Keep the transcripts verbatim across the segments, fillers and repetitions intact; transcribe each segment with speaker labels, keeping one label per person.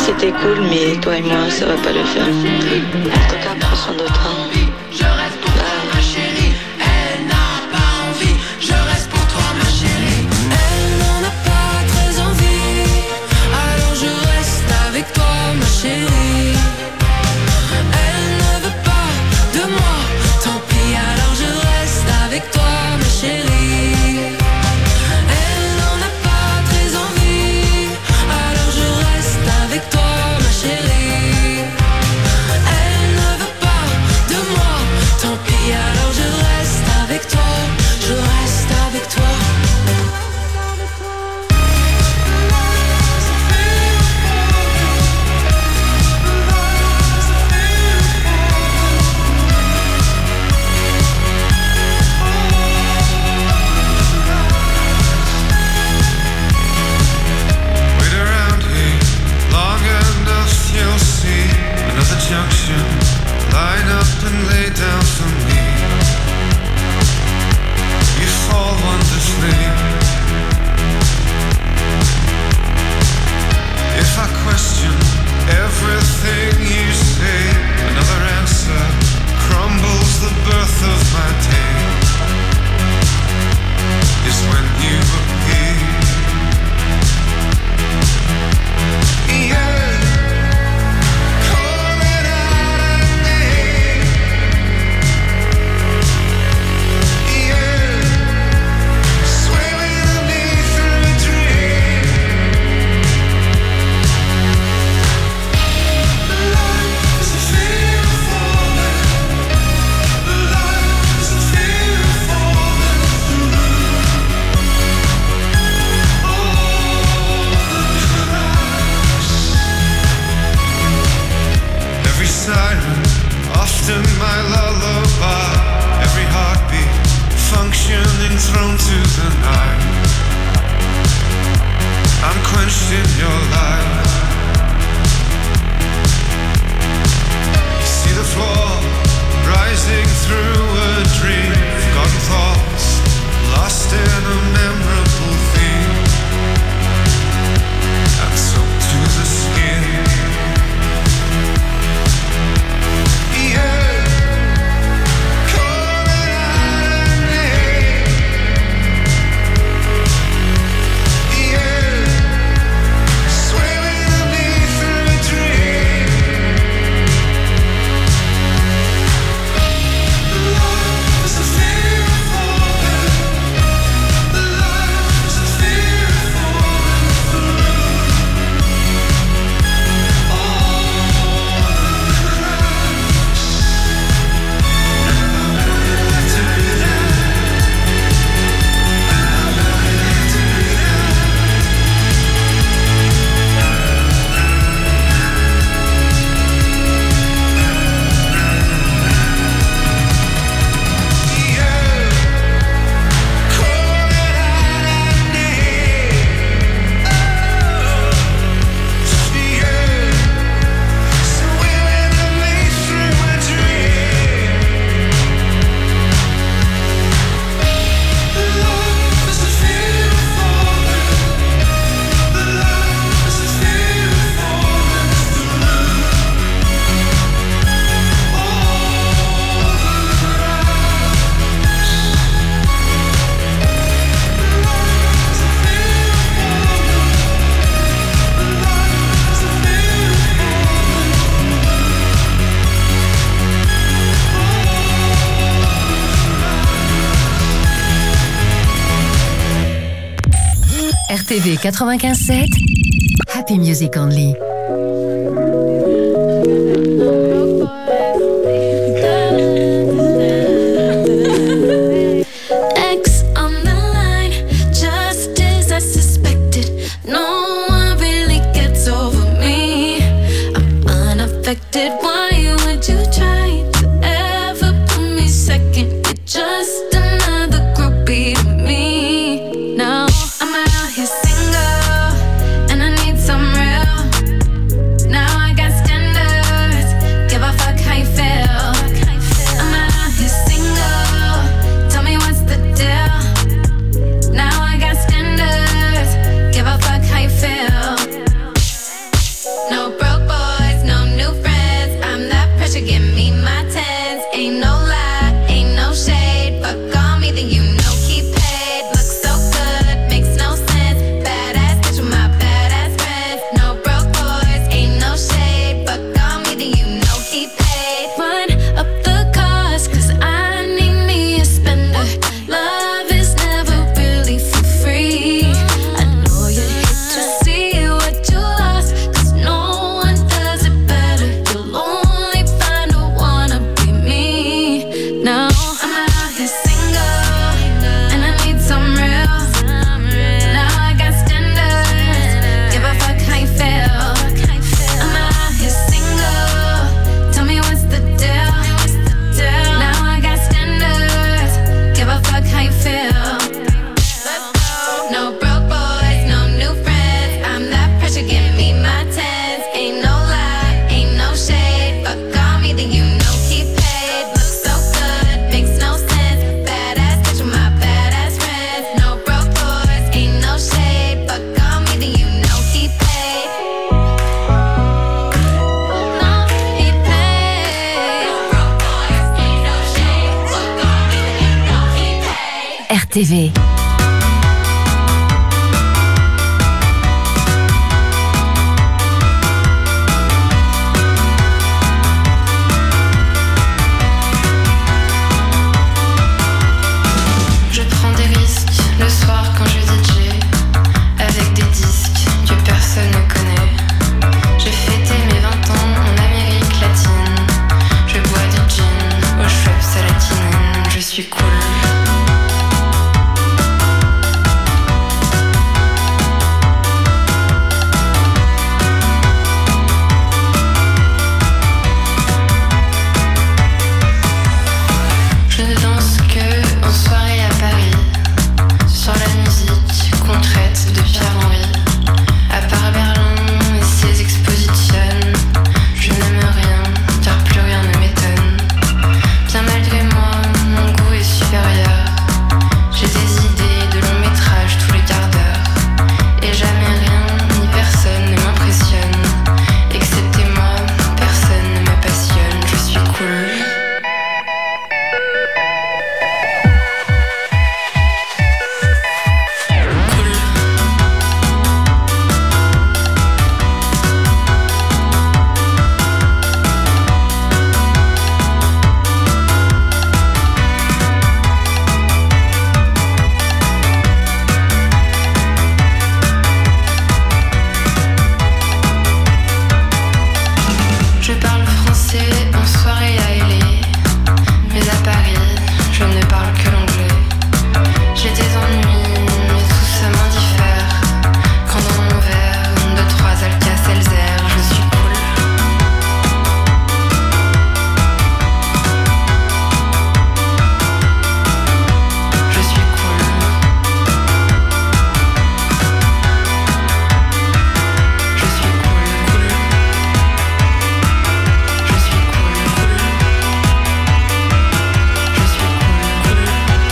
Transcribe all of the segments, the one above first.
Speaker 1: c'était cool, mais toi et moi, ça va pas le faire. En tout cas, prends soin de toi.
Speaker 2: Je reste pour toi, ma chérie. Elle n'a pas envie. Je reste pour toi, ma chérie. Elle n'en a pas très envie. Alors je reste avec toi, ma chérie. Elle ne veut pas de moi. Tant pis, alors je reste avec toi, ma chérie. Avec toi, ma chérie. Elle ne veut pas de moi. Tant pis, alors je reste avec toi. Je reste avec toi.
Speaker 3: Junction, line up and lay down for me. You fall wonderfully. If I question everything you say, another answer crumbles the birth of my day. Is when you appear. Yeah. Often my lullaby, every heartbeat functioning thrown to the night. I'm quenched in your light. You see the floor rising through a dream. Forgotten thoughts lost in a memorable theme. And so to the skin.
Speaker 4: R T V quatre-vingt-quinze sept, Happy Music Only.
Speaker 2: Now I'm out here single, and I need some real pressure, give me my tens. Ain't no lie, ain't no shade. Fuck on me, then you know keep paid. Look so good, makes no sense. Badass bitch with my badass friends. No broke boys, ain't no shade. Fuck on me, then you know keep paid. Run up the cost, cause I need me a spender. Love is never really for free. I know you'd hate to see what you lost, cause no one does it better. You'll only find a wanna be me. Now I'm out here single, and I need some real. Now I got standards, give a fuck how you feel. I'm out here single, tell me what's the deal. Now I got standards, give a fuck how you feel. No broke boys, no new friends. I'm that pressure, give me my tens. Ain't no lie, ain't no shade. Fuck on me, then you know keep paid. Look so good, makes no sense. Badass bitch with my badass friends. No broke boys, ain't no shade. Fuck on me, then you know keep paid. No, he paid. No broke boys, ain't no shade. Fuck on me, then you know he paid.
Speaker 4: R T V.
Speaker 5: Je prends des risques le soir quand je D J avec des disques que personne ne connaît. J'ai fêté mes vingt ans en Amérique latine. Je bois du gin au Schweppes à la quinine. Je suis cool. Je ne danse que en soirée à Paris, sur la musique qu'on traite de Pierre-Henry. À part Berlin et ses expositions, je n'aime rien, car plus rien ne m'étonne. Bien malgré moi, mon goût est supérieur. J'ai des idées de long métrage tous les quarts d'heure. Et jamais rien ni personne ne m'impressionne. Excepté moi, personne ne me passionne. Je suis cool. Je parle français en soirée à L A, mais à Paris, je ne parle que l'anglais. J'ai des ennuis, mais tout ça m'indiffère. Quand dans mon verre, deux, trois Alka-Seltzer, je suis cool. Je suis cool. Je suis cool, cool. Je suis cool, cool. Je suis cool, cool.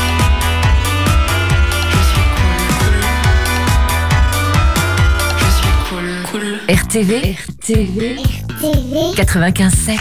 Speaker 5: Je suis cool, cool. Je suis cool, cool.
Speaker 4: R T V. R T V. quatre-vingt-quinze sept.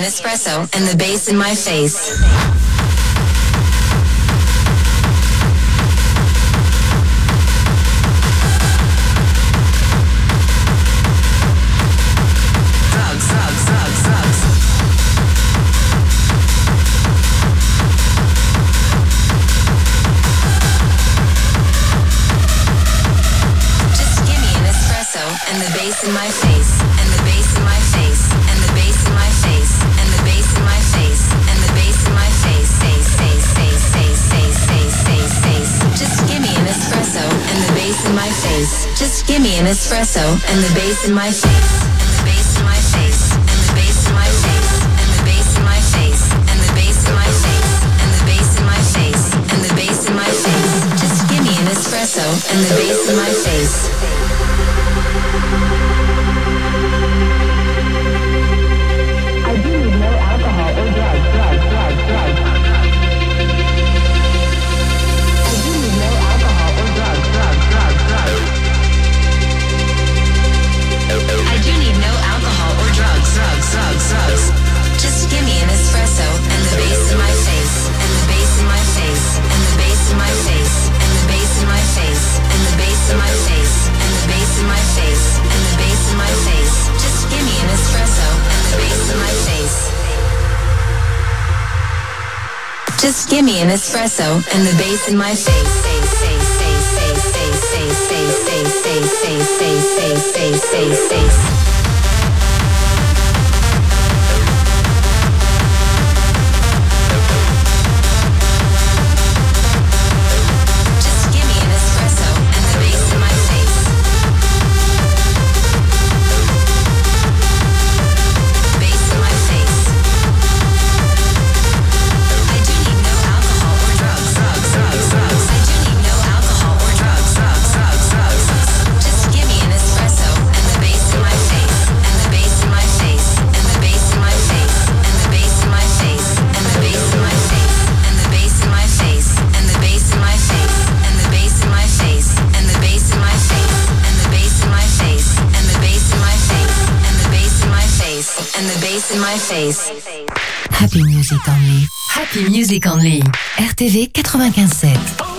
Speaker 4: espresso and the bass in my face. And the bass in my face, and the bass in my face, and the bass in my face, and the bass in my face, and the bass in my face, face, face, face, face, face, face, face, face. Just give me an espresso, and the bass in my face. Just give me an espresso, and the bass in my face, and the bass in my face, and the bass in my face, and the bass in my face, and the bass in my face, and the bass in my face, and the bass in my face. Just give me an espresso, and the bass in my face. I do need no alcohol or drugs, drugs, drugs, drugs. I do need no alcohol or drugs, drugs, drugs, drugs. I do need no alcohol or drugs, drugs, drugs, drugs. Just give me an espresso and the bass in my face, and the bass in my face, and the bass in my face, and the bass in my face, and the bass in my face, and the bass in my face, and the bass in my face. Just give me an espresso and the bass in my face. Just give me an espresso and the bass in my face. Say, say, say, say, say, say, say, say, say, say, say, say, say, say, say. Face. Happy Music Only. Happy Music Only. R T V quatre-vingt-quinze sept.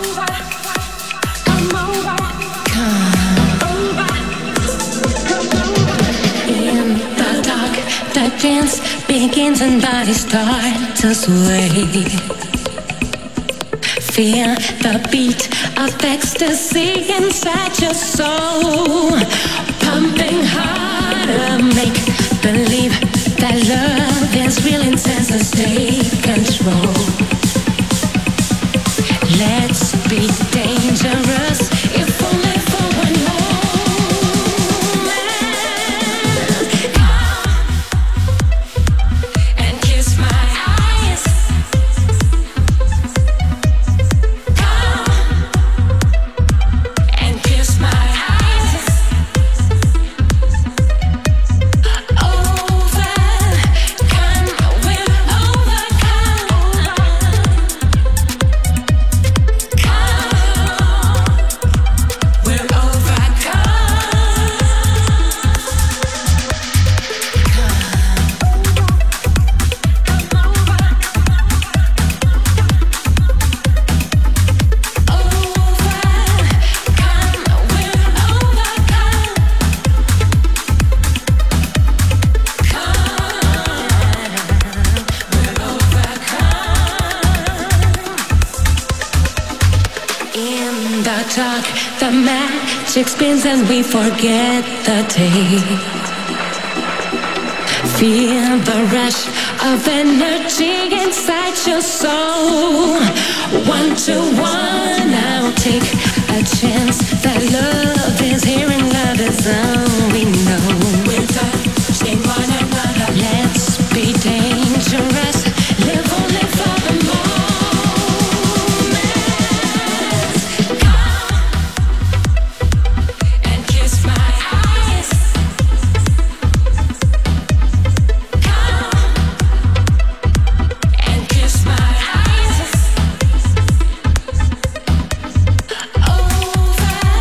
Speaker 6: In the dark, the dance begins and bodies start to sway. Feel the beat of ecstasy inside your soul, pumping harder, make believe that love is real intense, so take control. Let's be dangerous, if only for one moment. Come and kiss my eyes. Come and kiss my eyes. Over. Talk, the magic spins and we forget the day. Feel the rush of energy inside your soul. One to one, now take a chance. That love is here and love is all we know. We're touching one another. Let's be dangerous. Live only for the moment. Over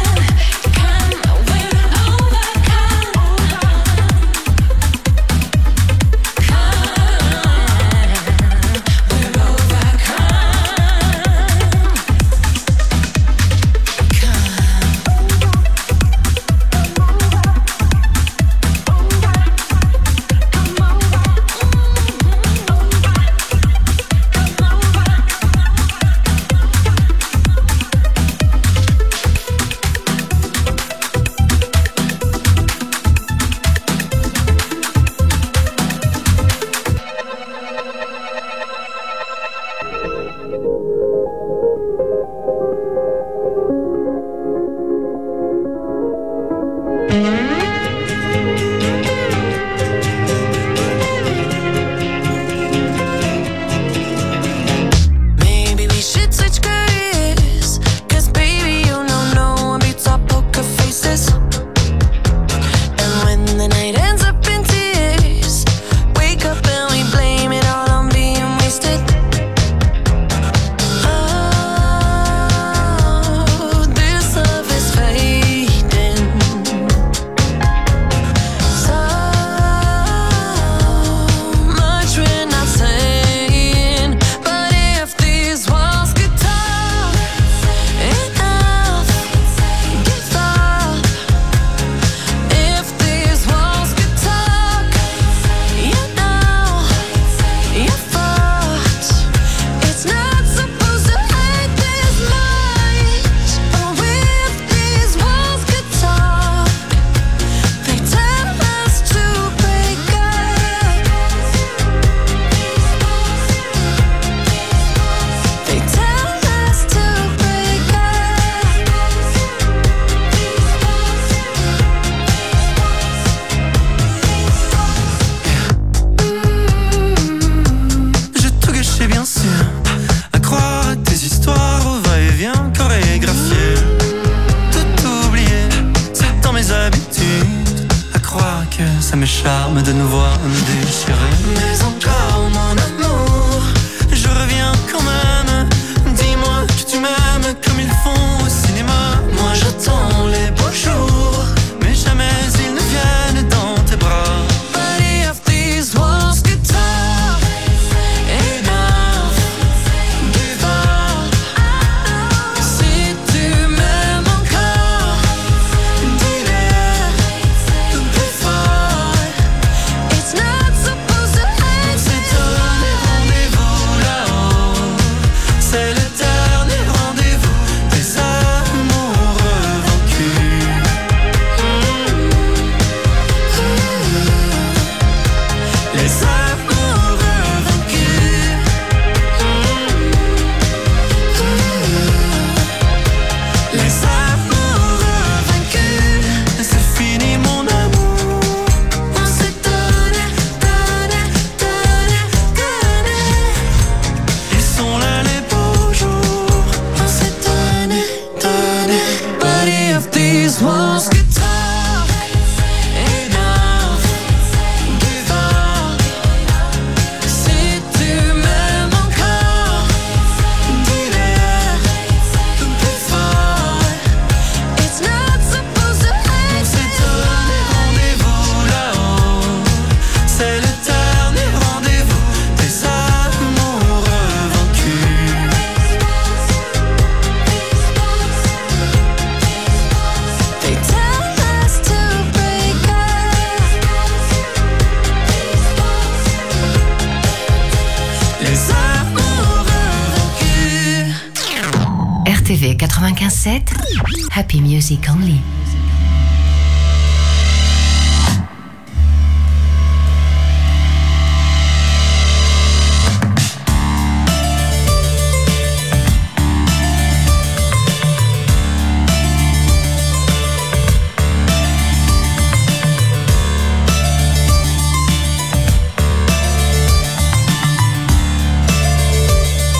Speaker 4: quatre-vingt-quinze sept, Happy Music Only.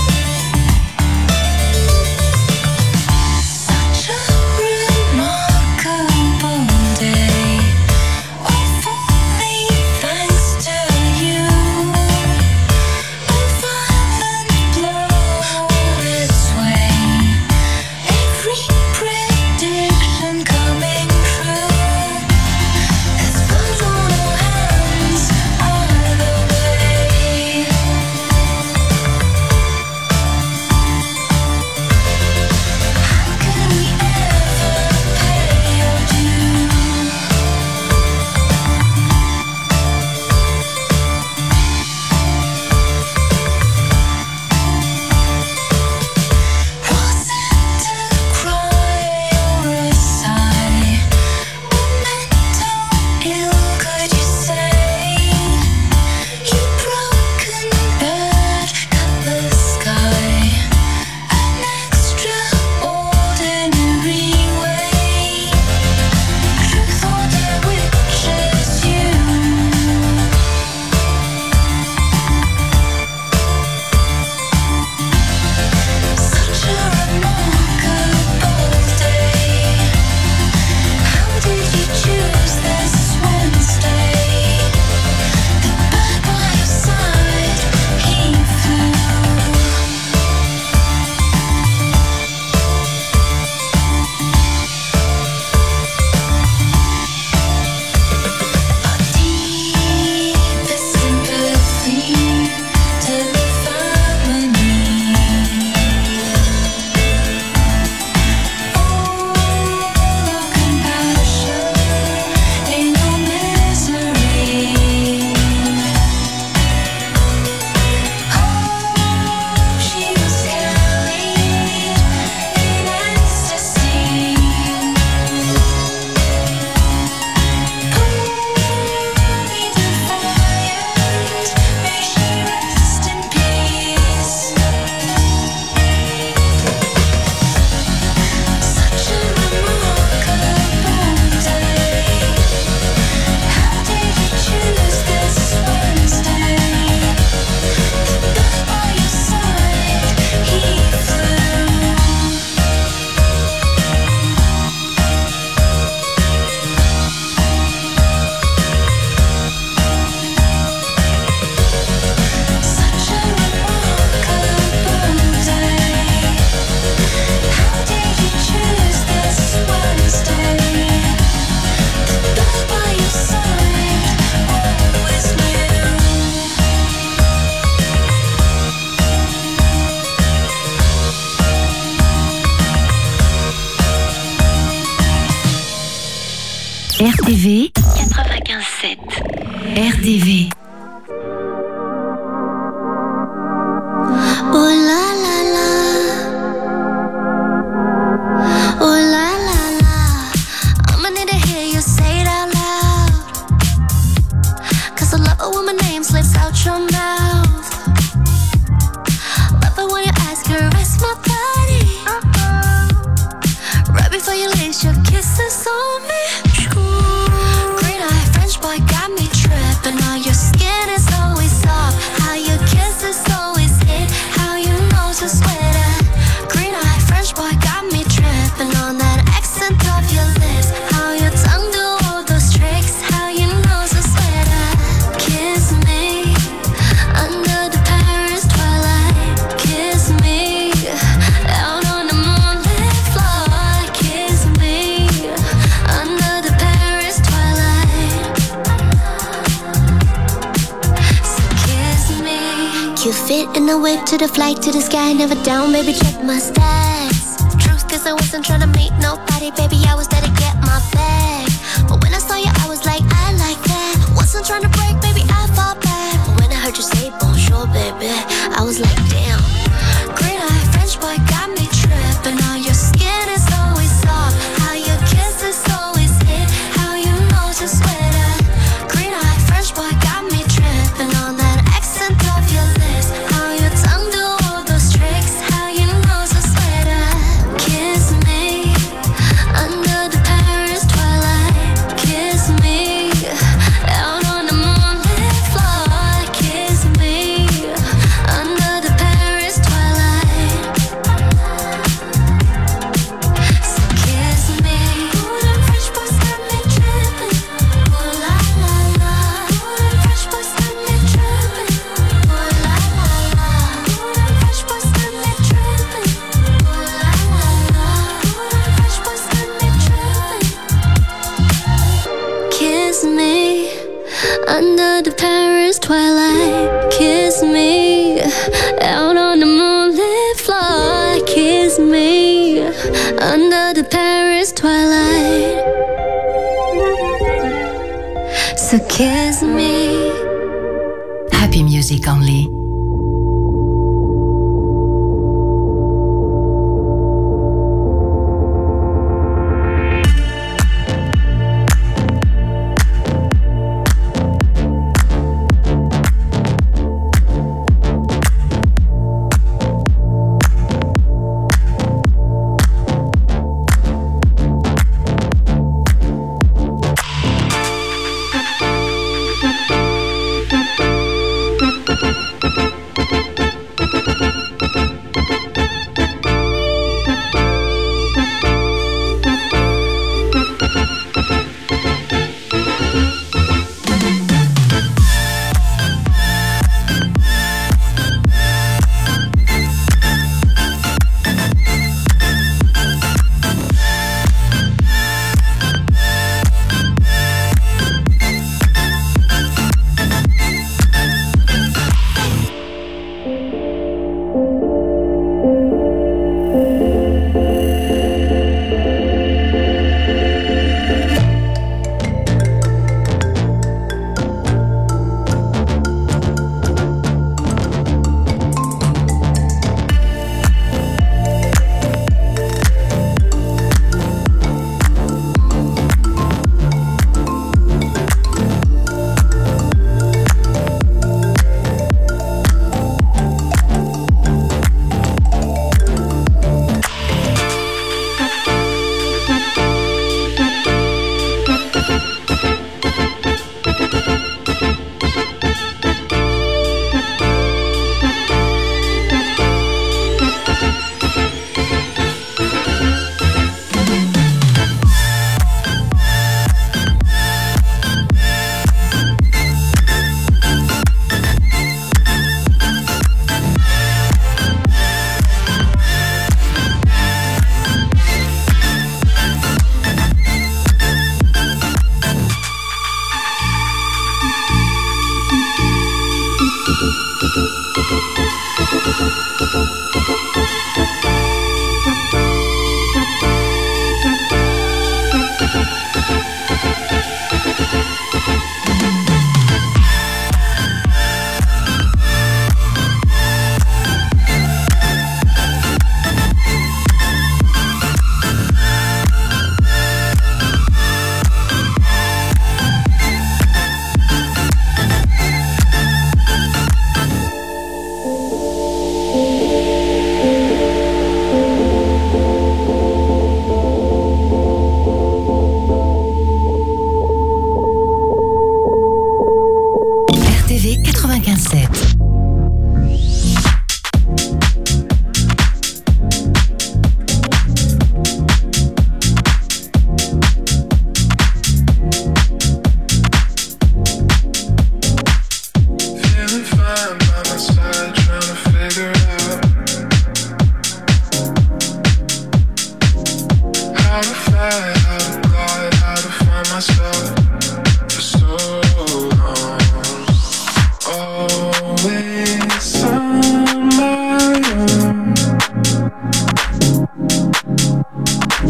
Speaker 2: Such a real
Speaker 6: R T V quatre-vingt-quinze sept. R T V.
Speaker 7: Oh la la la. Oh la la la. I'ma need to hear you say it out loud. Cause I love it when my name slips out your mouth. Love it when your eyes caress my body. Right before you lace your kisses on me. Green eye French boy got me tripping. All your skin is always soft. How your kisses always hit. How you know to sweater. Green eye French boy got me tripping on that accent of your lips. How your tongue do all those tricks. How you know to sweater. Kiss me under the Paris twilight. Kiss me out on the moonlit floor. Kiss me under the Paris twilight. So kiss me. You fit in the whip to the flight to the sky. Never down, baby, check my stats. Truth is I wasn't tryna meet nobody, baby, I was there to get my bag. But when I saw you, I was like, I like that. Wasn't tryna break, baby, I fall back. But when I heard you say bonjour, baby, I was like, damn. Green eye French boy got me tripping. All your skin is always soft. How your kisses always hit. How you know to sweater. Green eye French boy got me tripping on that accent of your lips. How your tongue do all those tricks. How you know to sweater. Kiss me under the Paris twilight. Kiss me out on the moonlit floor. Kiss me under the Paris twilight. So kiss me. Ooh, them French boys got me tripping. Ooh la la la. Ooh, them French boys got me tripping. Ooh la la la. Ooh, them French boys got me tripping. Ooh la la la. Ooh, them French boys got me tripping. Kiss me under the Paris twilight. Kiss me out on the moonlit floor. Kiss me under the Paris twilight. So kiss me.
Speaker 6: Happy music only.
Speaker 7: Thank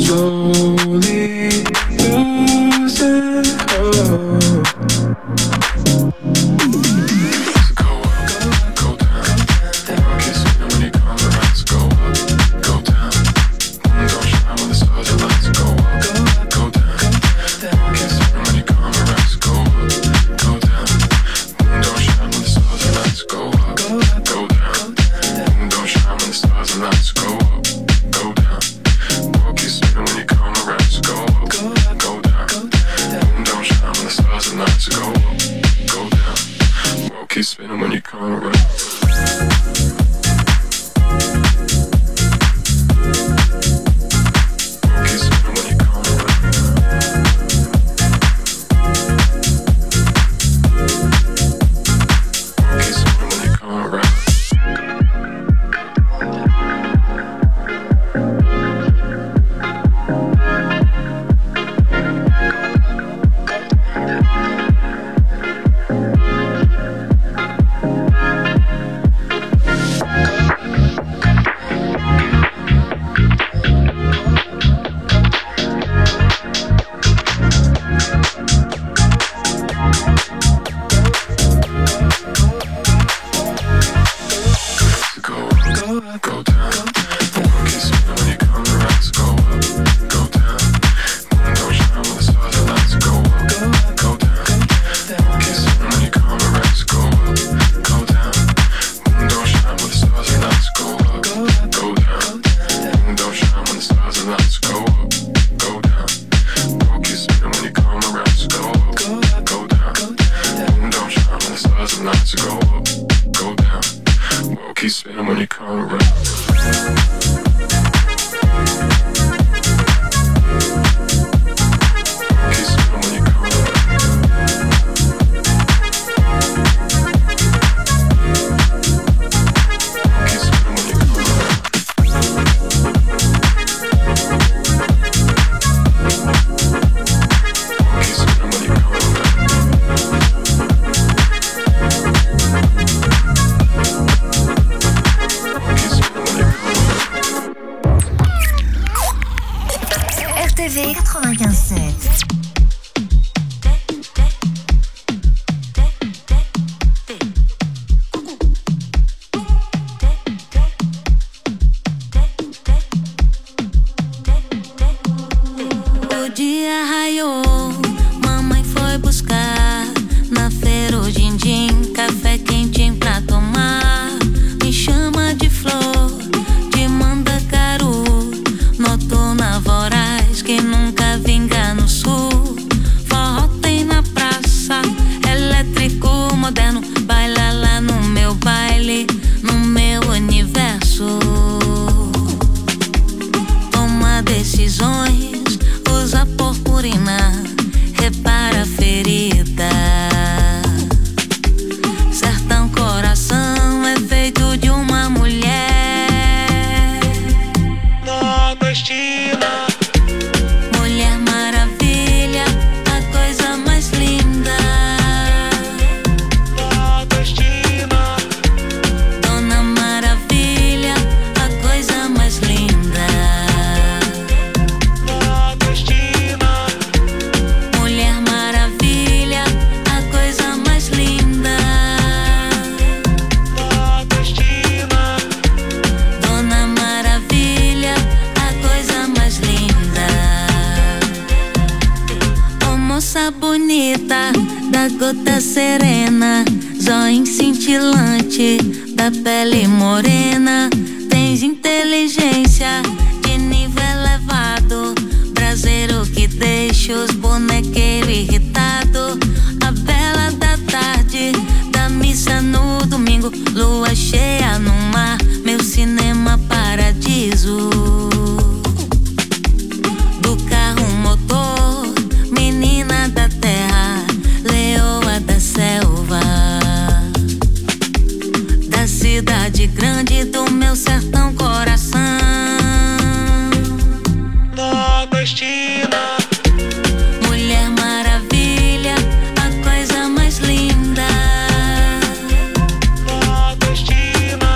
Speaker 8: Nordestina,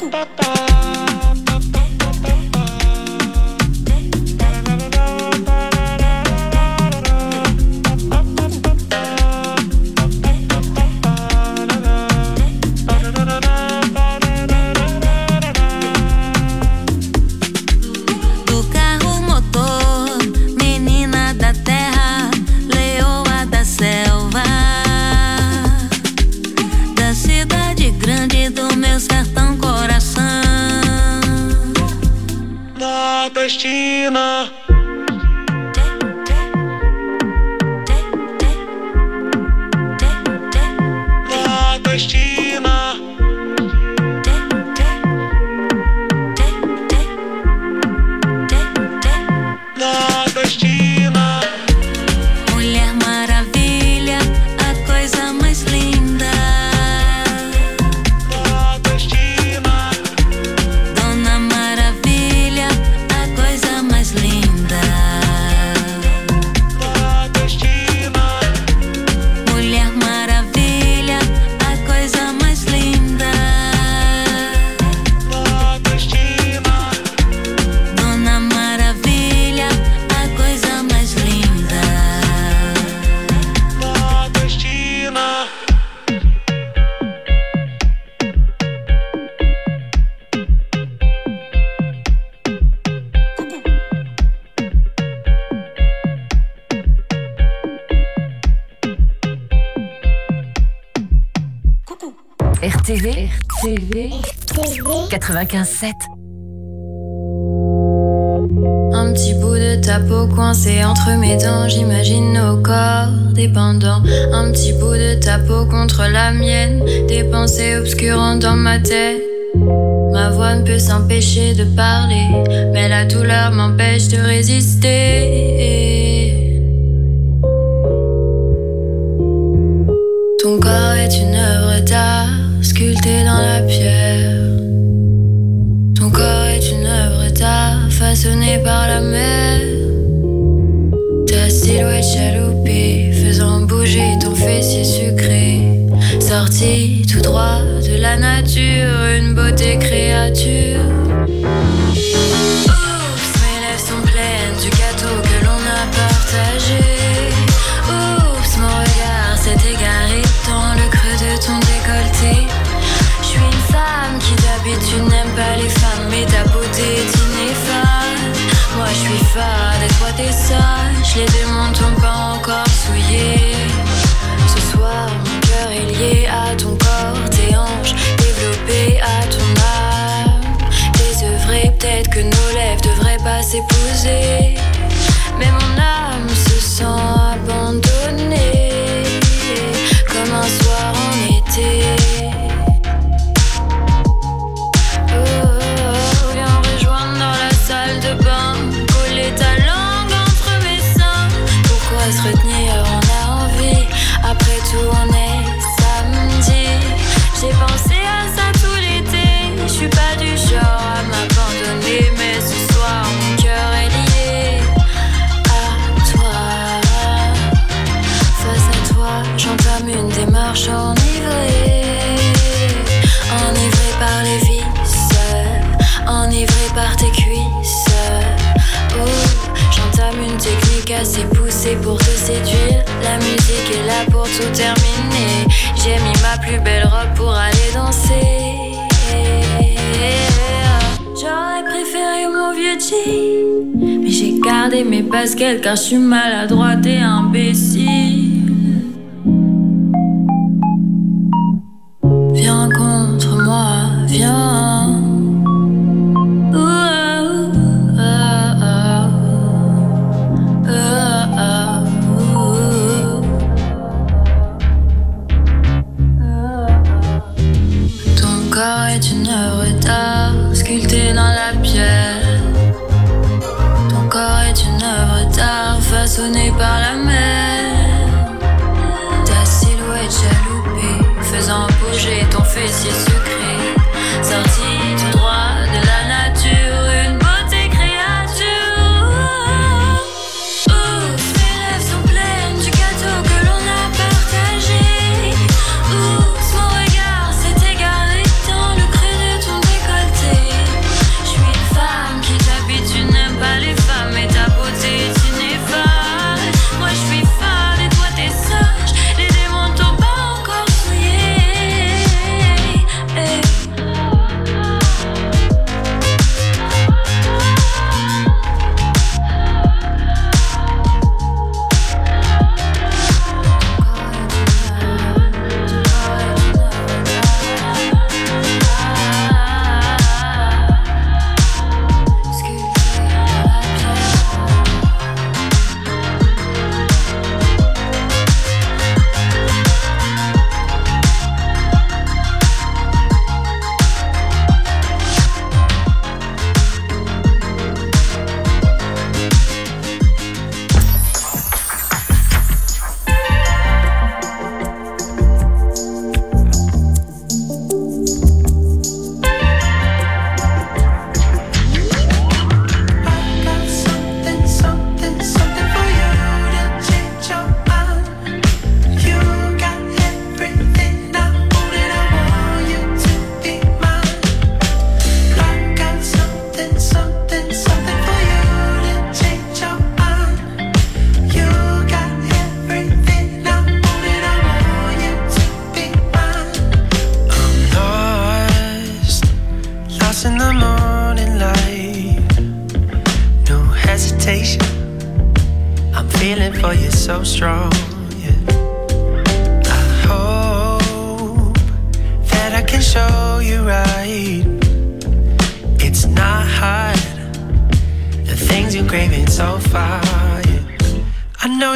Speaker 3: Nordestina. Nordestina. Nordestina.
Speaker 6: Mulher Maravilha, a coisa mais linda.
Speaker 3: Nordestina.
Speaker 6: Dona Maravilha, a coisa mais linda.
Speaker 3: Nordestina.
Speaker 6: Mulher Maravilha, a coisa mais linda.
Speaker 3: Nordestina.
Speaker 6: Dona Maravilha, a coisa mais linda.
Speaker 3: Nordestina.
Speaker 8: R T V, R T V quatre-vingt-quinze sept.
Speaker 5: Un petit bout de ta peau coincé entre mes dents, j'imagine nos corps dépendants. Un petit bout de ta peau contre la mienne, des pensées obscurantes dans ma tête. Ma voix ne peut s'empêcher de parler, mais la douleur m'empêche de résister. Ton corps est une œuvre d'art sculptée dans la pierre. Ton corps est une œuvre d'art façonnée par la mer. Ta silhouette chaloupée faisant bouger ton fessier sucré. Sorti tout droit de la nature, une beauté créature. Oups, mes lèvres sont pleines du gâteau que l'on a partagé. Oups, mon regard s'est égaré dans le creux de ton décolleté. Je suis une femme qui d'habitude n'aime pas les femmes, mais ta beauté est ineffable. Moi je suis fade et toi t'es sage, les démons t'ont pas encore souillé. Ce soir mon cœur est lié à ton corps, tes hanches développées à ton âme. Désœuvré, peut-être que nos lèvres devraient pas s'épouser, mais mon âme se sent abandonnée, comme un soir en été. Oh, oh, oh, viens rejoindre dans la salle de bain, coller ta langue entre mes seins. Pourquoi se retenir, on a envie, après tout on est samedi. J'ai pensé à ça tout l'été, je suis pas du genre à m'abandonner, mais ce soir mon cœur est lié à toi. Face à toi, j'entame une démarche enivrée, enivrée par les vices, enivrée par tes cuisses. Oh, j'entame une technique assez poussée pour te séduire. La musique est là pour tout terminer. J'ai mis ma plus belle robe pour aller danser. J'aurais préféré mon vieux jean, mais j'ai gardé mes baskets car je suis maladroite et imbécile. Viens contre moi, viens. Ouh, ah, ah, ah, ah, ouh. Ton corps est une œuvre d'art sculptée dans la pierre. Ton corps est une œuvre d'art façonnée par la mer. Ta silhouette chaloupée faisant bouger ton fessier sucré. Sorti tout droit de la nature, une beauté créature. Oups, mes lèvres sont pleines du gâteau que l'on a partagé. Oups, mon regard s'est égaré dans le creux de ton décolleté.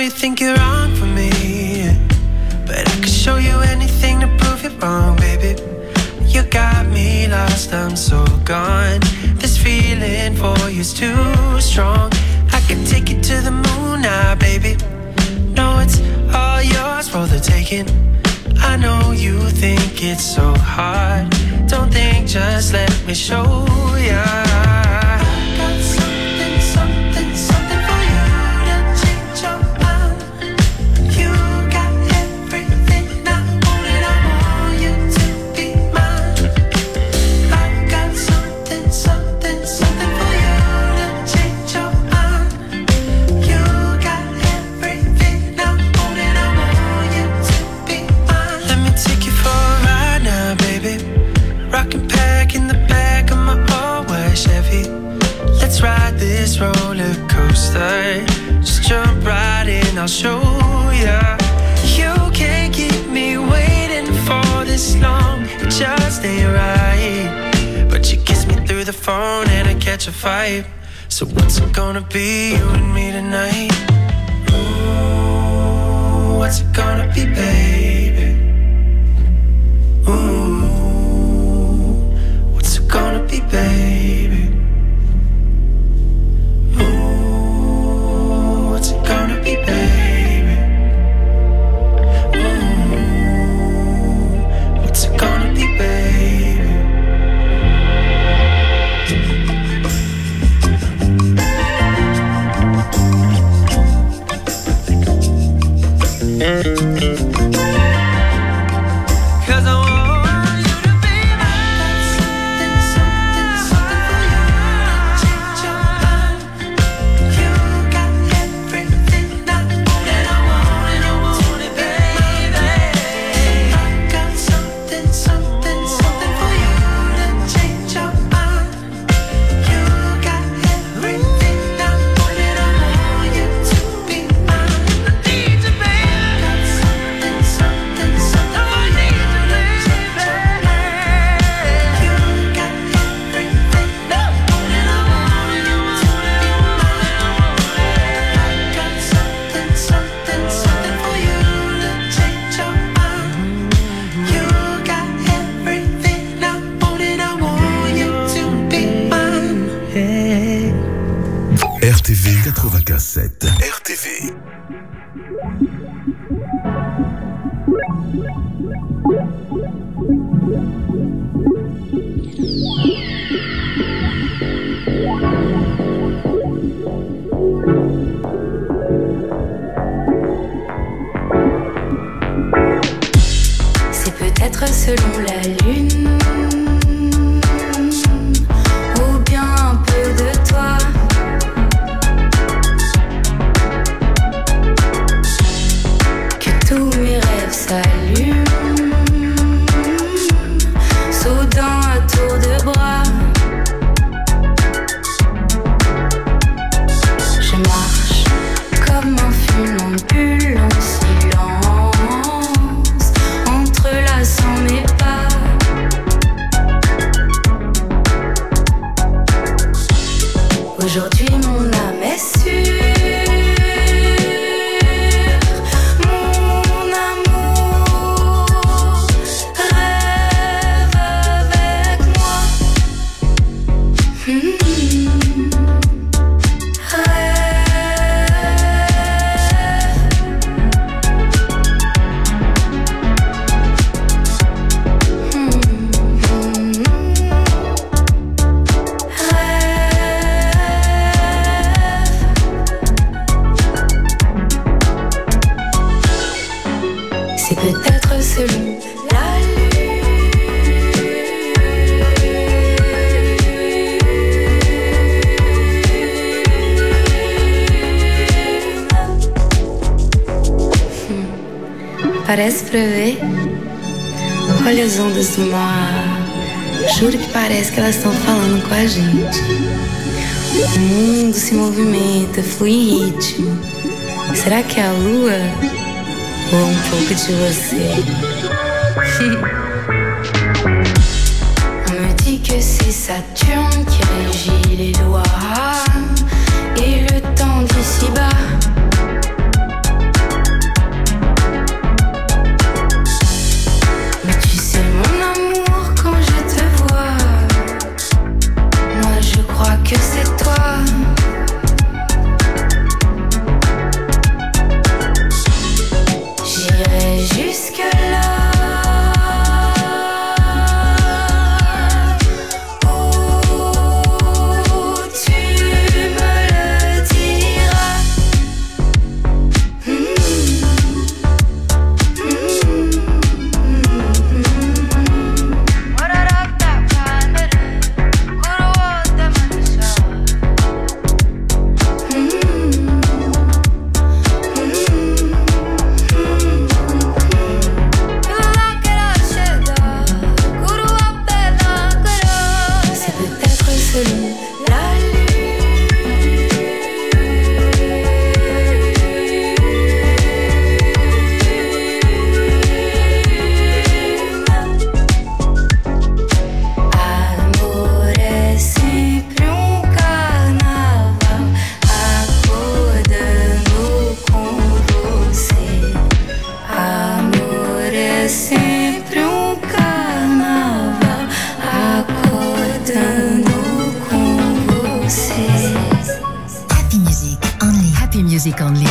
Speaker 9: you think you're wrong for me, but I could show you anything to prove you're wrong, baby. You got me lost, I'm so gone. This feeling for you's too strong. I could take you to the moon now, baby. No, it's all yours for the taking. I know you think it's so hard. Don't think, just let me show ya. Roller coaster, just jump right in, I'll show ya. You can't keep me waiting for this long, it just ain't right. But you kiss me through the phone and I catch a vibe. So what's it gonna be, you and me tonight? Ooh, what's it gonna be, baby? Ooh, what's it gonna be, baby?
Speaker 10: R T V.
Speaker 5: C'est peut-être selon la lune, ou bien un peu de toi. Tous mes rêves s'allument, soudain à tour de bras. Je marche comme un funambule en silence, entrelaçant mes pas. Aujourd'hui mon âme est sûre. Parece pra ver. Olha as ondas do mar. Juro que parece que elas estão falando com a gente. O mundo se movimenta, flui em ritmo. Será que é a lua? Ou um pouco de você? On me dit que c'est Saturne qui régit les lois et le temps d'ici-bas.
Speaker 8: Music Only.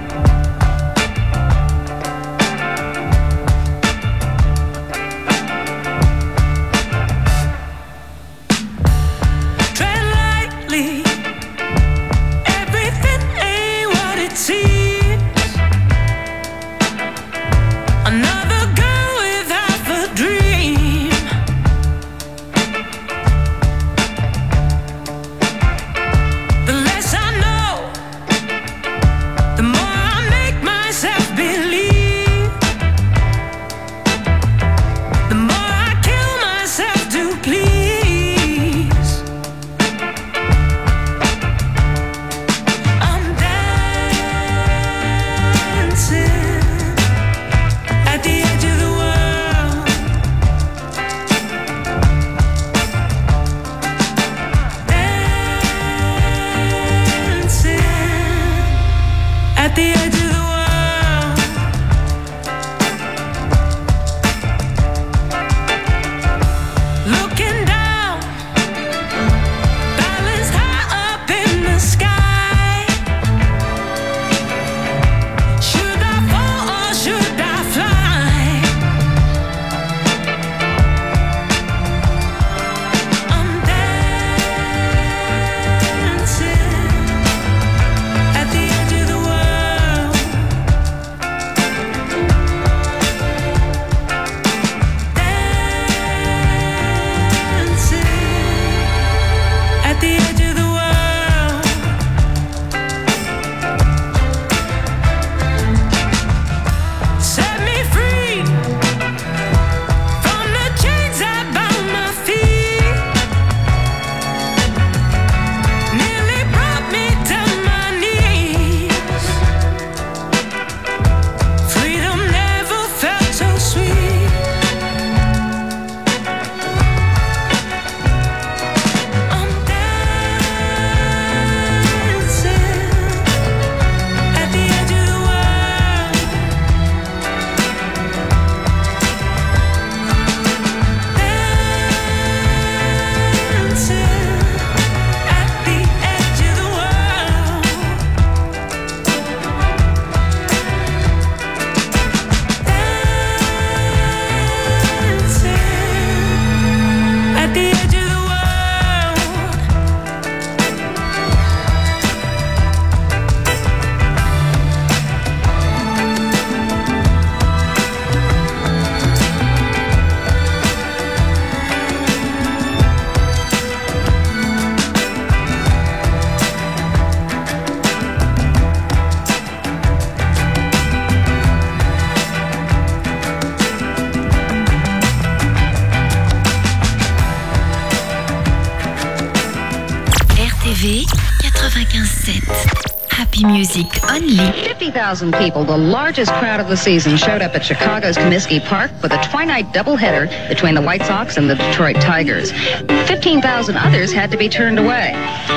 Speaker 11: quatre-vingt-quinze sept. Happy Music Only.
Speaker 12: fifty thousand people, the largest crowd of the season, showed up at Chicago's Comiskey Park for the twilight doubleheader between the White Sox and the Detroit Tigers. fifteen thousand others had to be turned away.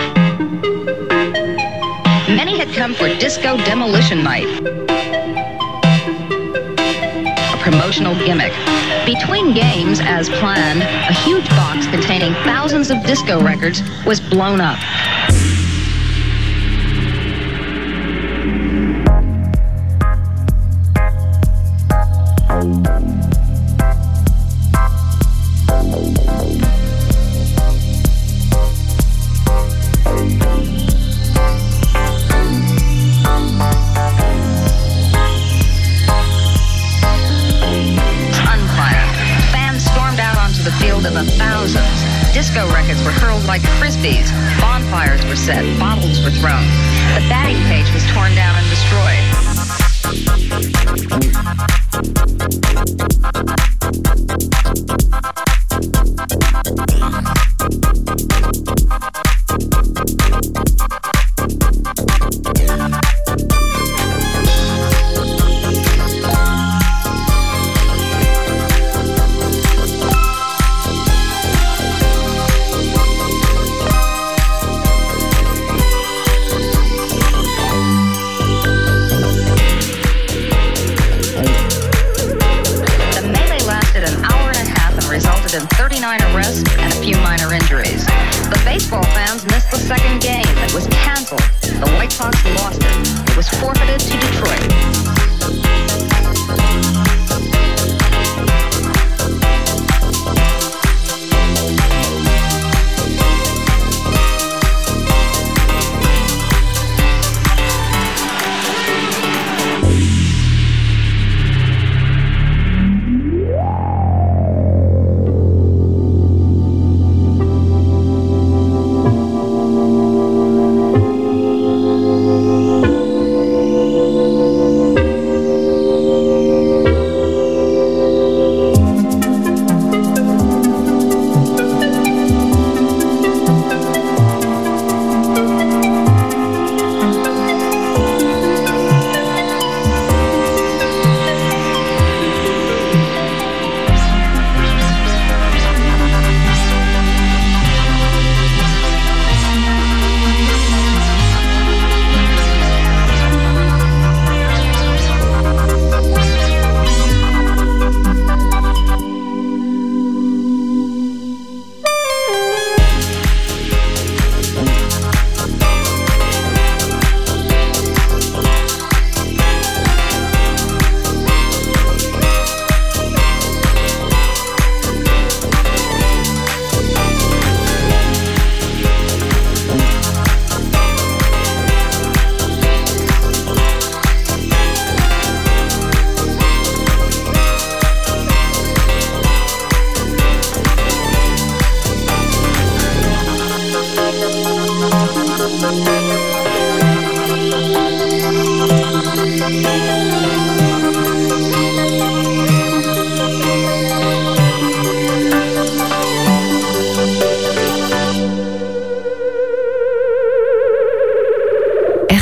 Speaker 12: Many had come for Disco Demolition Night, a promotional gimmick. Between games, as planned, a huge box containing thousands of disco records was blown up. In the thousands. Disco records were hurled like frisbees. Bonfires were set. Bottles were thrown. The batting cage was torn down and thirty-nine arrests and a few minor injuries. The baseball fans missed the second game. It was canceled. The White Sox lost it. It was forfeited to Detroit.
Speaker 2: Thank you.